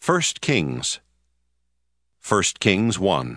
1 Kings 1.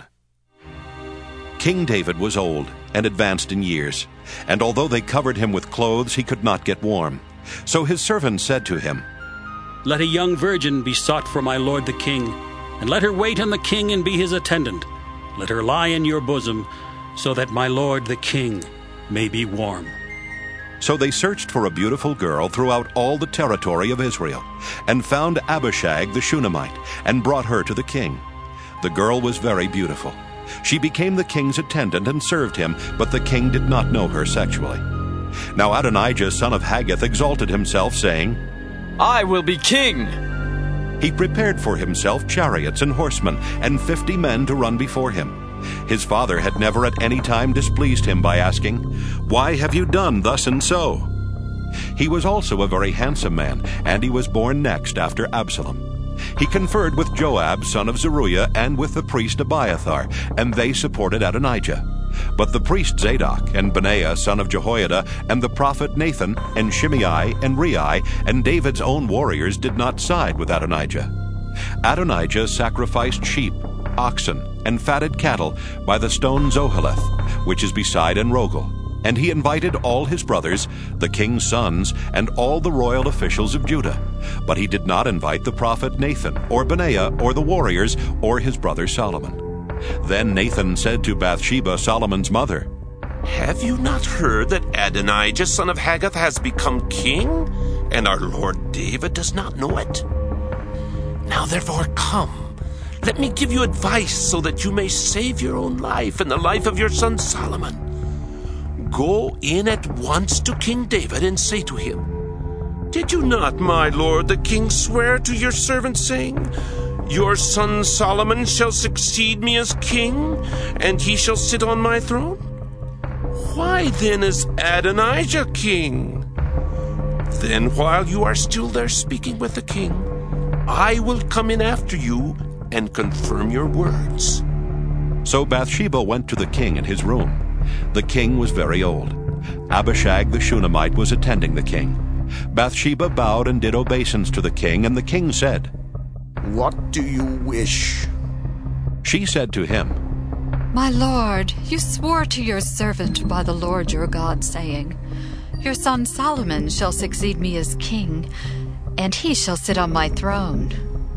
King David was old and advanced in years, and although they covered him with clothes, he could not get warm. So his servants said to him, "Let a young virgin be sought for my lord the king, and let her wait on the king and be his attendant. Let her lie in your bosom, so that my lord the king may be warm." So they searched for a beautiful girl throughout all the territory of Israel, and found Abishag the Shunammite, and brought her to the king. The girl was very beautiful. She became the king's attendant and served him, but the king did not know her sexually. Now Adonijah son of Haggith exalted himself, saying, "I will be king." He prepared for himself chariots and horsemen, and 50 men to run before him. His father had never at any time displeased him by asking, "Why have you done thus and so?" He was also a very handsome man, and he was born next after Absalom. He conferred with Joab son of Zeruiah and with the priest Abiathar, and they supported Adonijah. But the priest Zadok and Benaiah son of Jehoiada and the prophet Nathan and Shimei and Rei and David's own warriors did not side with Adonijah. Adonijah sacrificed sheep, oxen, and fatted cattle by the stone Zoheleth, which is beside En-Rogel. And he invited all his brothers, the king's sons, and all the royal officials of Judah. But he did not invite the prophet Nathan, or Benaiah, or the warriors, or his brother Solomon. Then Nathan said to Bathsheba, Solomon's mother, "Have you not heard that Adonijah son of Haggith has become king, and our Lord David does not know it? Now therefore come, let me give you advice so that you may save your own life and the life of your son Solomon. Go in at once to King David and say to him, 'Did you not, my lord the king, swear to your servant, saying, Your son Solomon shall succeed me as king, and he shall sit on my throne? Why then is Adonijah king? Then while you are still there speaking with the king, I will come in after you and confirm your words.'" So Bathsheba went to the king in his room. The king was very old. Abishag the Shunammite was attending the king. Bathsheba bowed and did obeisance to the king, and the king said, "What do you wish?" She said to him, "My lord, you swore to your servant by the Lord your God, saying, 'Your son Solomon shall succeed me as king, and he shall sit on my throne.'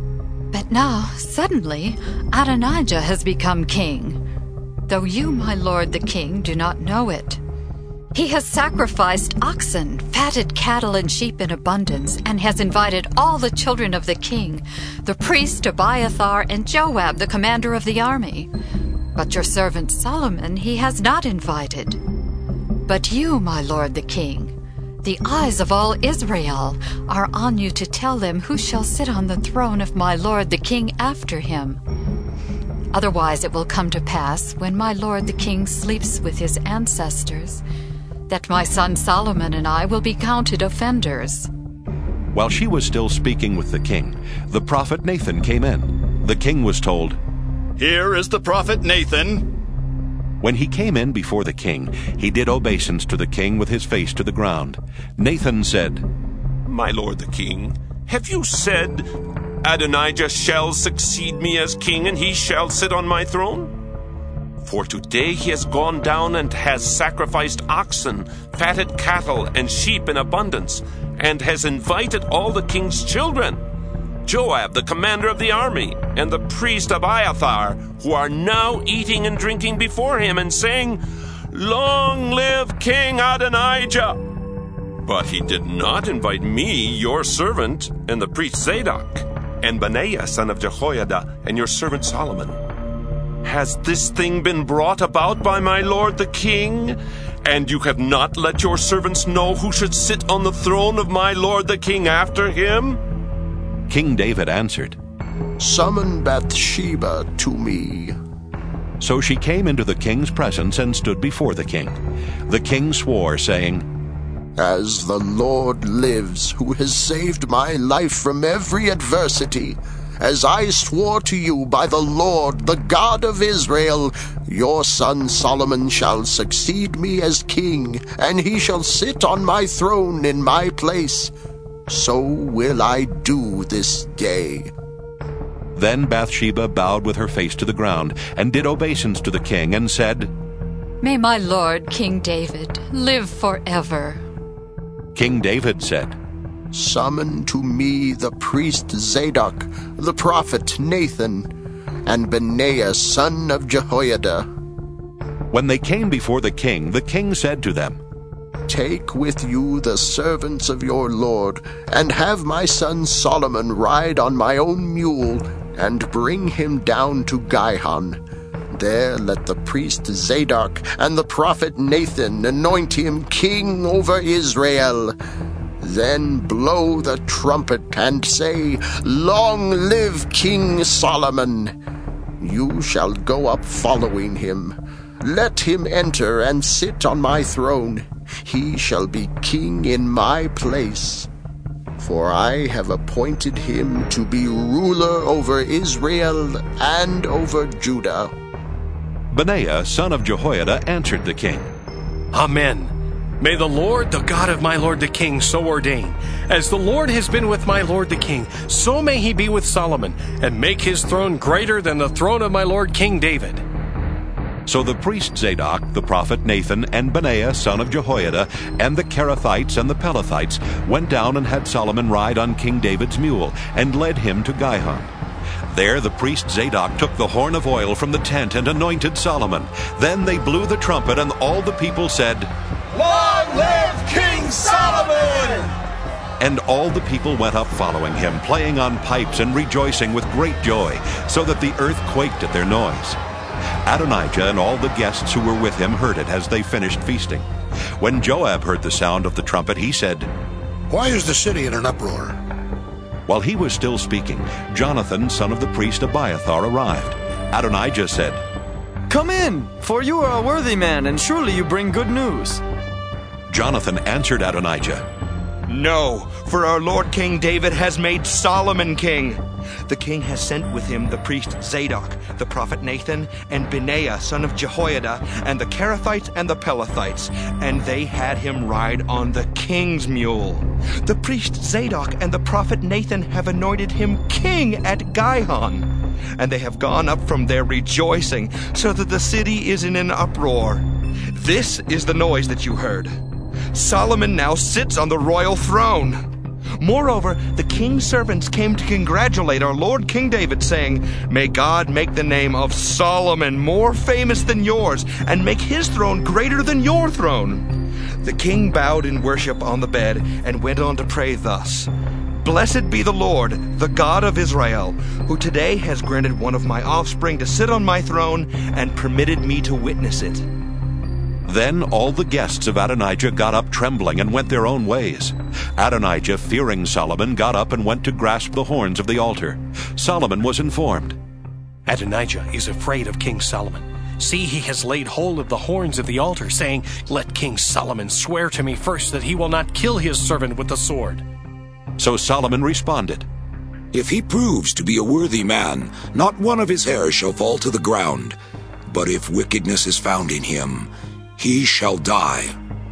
But now, suddenly, Adonijah has become king, though you, my lord the king, do not know it. He has sacrificed oxen, fatted cattle and sheep in abundance, and has invited all the children of the king, the priest Abiathar and Joab, the commander of the army. But your servant Solomon he has not invited. But you, my lord the king, the eyes of all Israel are on you to tell them who shall sit on the throne of my lord the king after him. Otherwise it will come to pass, when my lord the king sleeps with his ancestors, that my son Solomon and I will be counted offenders." While she was still speaking with the king, the prophet Nathan came in. The king was told, "Here is the prophet Nathan." When he came in before the king, he did obeisance to the king with his face to the ground. Nathan said, "My lord the king, have you said, Adonijah shall succeed me as king, and he shall sit on my throne? For today he has gone down and has sacrificed oxen, fatted cattle, and sheep in abundance, and has invited all the king's children, Joab, the commander of the army, and the priest Abiathar, who are now eating and drinking before him, and saying, 'Long live King Adonijah!' But he did not invite me, your servant, and the priest Zadok, and Benaiah son of Jehoiada, and your servant Solomon. Has this thing been brought about by my lord the king? And you have not let your servants know who should sit on the throne of my lord the king after him?" King David answered, "Summon Bathsheba to me." So she came into the king's presence and stood before the king. The king swore, saying, "As the Lord lives, who has saved my life from every adversity, as I swore to you by the Lord, the God of Israel, your son Solomon shall succeed me as king, and he shall sit on my throne in my place. So will I do this day." Then Bathsheba bowed with her face to the ground, and did obeisance to the king, and said, May my lord, King David, live forever. King David said, Summon to me the priest Zadok, the prophet Nathan, and Benaiah son of Jehoiada. When they came before the king said to them, Take with you the servants of your lord, and have my son Solomon ride on my own mule, and bring him down to Gihon. There let the priest Zadok and the prophet Nathan anoint him king over Israel. Then blow the trumpet and say, Long live King Solomon! You shall go up following him. Let him enter and sit on my throne. He shall be king in my place. For I have appointed him to be ruler over Israel and over Judah. Benaiah son of Jehoiada answered the king, Amen. May the Lord, the God of my lord the king, so ordain. As the Lord has been with my lord the king, so may he be with Solomon, and make his throne greater than the throne of my lord King David. So the priest Zadok, the prophet Nathan, and Benaiah son of Jehoiada, and the Kerethites and the Pelethites went down and had Solomon ride on King David's mule, and led him to Gihon. There the priest Zadok took the horn of oil from the tent and anointed Solomon. Then they blew the trumpet, and all the people said, Long live King Solomon! And all the people went up following him, playing on pipes and rejoicing with great joy, so that the earth quaked at their noise. Adonijah and all the guests who were with him heard it as they finished feasting. When Joab heard the sound of the trumpet, he said, Why is the city in an uproar? While he was still speaking, Jonathan, son of the priest Abiathar, arrived. Adonijah said, Come in, for you are a worthy man, and surely you bring good news. Jonathan answered Adonijah, No, for our Lord King David has made Solomon king. The king has sent with him the priest Zadok, the prophet Nathan, and Benaiah son of Jehoiada, and the Kerethites and the Pelethites, and they had him ride on the king's mule. The priest Zadok and the prophet Nathan have anointed him king at Gihon, and they have gone up from there rejoicing, so that the city is in an uproar. This is the noise that you heard. Solomon now sits on the royal throne. Moreover, the king's servants came to congratulate our Lord King David, saying, May God make the name of Solomon more famous than yours, and make his throne greater than your throne. The king bowed in worship on the bed, and went on to pray thus, Blessed be the Lord, the God of Israel, who today has granted one of my offspring to sit on my throne, and permitted me to witness it. Then all the guests of Adonijah got up trembling and went their own ways. Adonijah, fearing Solomon, got up and went to grasp the horns of the altar. Solomon was informed, Adonijah is afraid of King Solomon. See, he has laid hold of the horns of the altar, saying, Let King Solomon swear to me first that he will not kill his servant with the sword. So Solomon responded, If he proves to be a worthy man, not one of his hairs shall fall to the ground. But if wickedness is found in him, he shall die.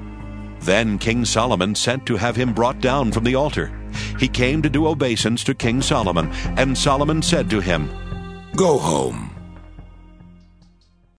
Then King Solomon sent to have him brought down from the altar. He came to do obeisance to King Solomon, and Solomon said to him, Go home.